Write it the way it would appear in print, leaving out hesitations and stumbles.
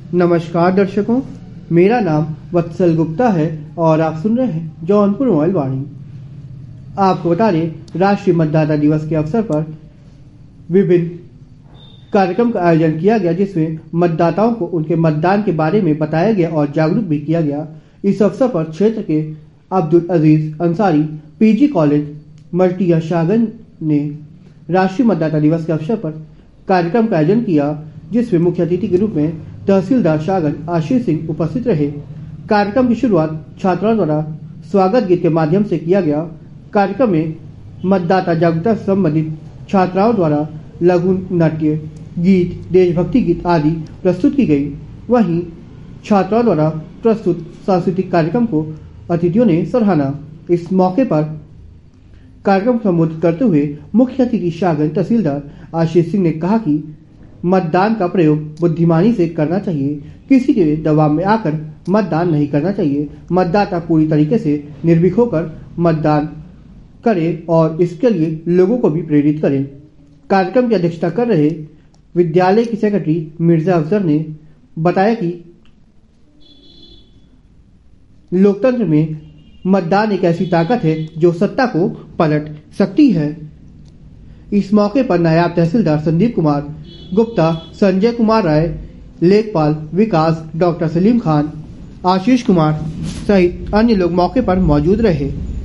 नमस्कार दर्शकों, मेरा नाम वत्सल गुप्ता है और आप सुन रहे हैं जौनपुर मोबाइल वाणी। आपको बता दें, राष्ट्रीय मतदाता दिवस के अवसर पर विभिन्न कार्यक्रम का आयोजन किया गया, जिसमें मतदाताओं को उनके मतदान के बारे में बताया गया और जागरूक भी किया गया। इस अवसर पर क्षेत्र के अब्दुल अजीज अंसारी पीजी कॉलेज मल्टिया शाहगंज ने राष्ट्रीय मतदाता दिवस के अवसर पर कार्यक्रम का आयोजन किया, जिसमें मुख्य अतिथि के रूप में तहसीलदार शाहगंज आशीष सिंह उपस्थित रहे। कार्यक्रम की शुरुआत छात्राओं द्वारा स्वागत गीत के माध्यम से किया गया। कार्यक्रम में मतदाता जागरूकता से संबंधित छात्राओं द्वारा लघु नाट्य, गीत, देशभक्ति गीत आदि प्रस्तुत की गई। वहीं छात्राओं द्वारा प्रस्तुत सांस्कृतिक कार्यक्रम को अतिथियों ने सराहा। इस मौके पर कार्यक्रम को संबोधित करते हुए मुख्य अतिथि शाहगंज तहसीलदार आशीष सिंह ने कहा कि मतदान का प्रयोग बुद्धिमानी से करना चाहिए, किसी के दबाव में आकर मतदान नहीं करना चाहिए। मतदाता पूरी तरीके से निर्भीक होकर मतदान करे और इसके लिए लोगों को भी प्रेरित करें। कार्यक्रम की अध्यक्षता कर रहे विद्यालय की सेक्रेटरी मिर्जा अफजर ने बताया कि लोकतंत्र में मतदान एक ऐसी ताकत है जो सत्ता को पलट सकती है। इस मौके पर नायब तहसीलदार संदीप कुमार गुप्ता, संजय कुमार राय, लेखपाल विकास, डॉक्टर सलीम खान, आशीष कुमार सहित अन्य लोग मौके पर मौजूद रहे।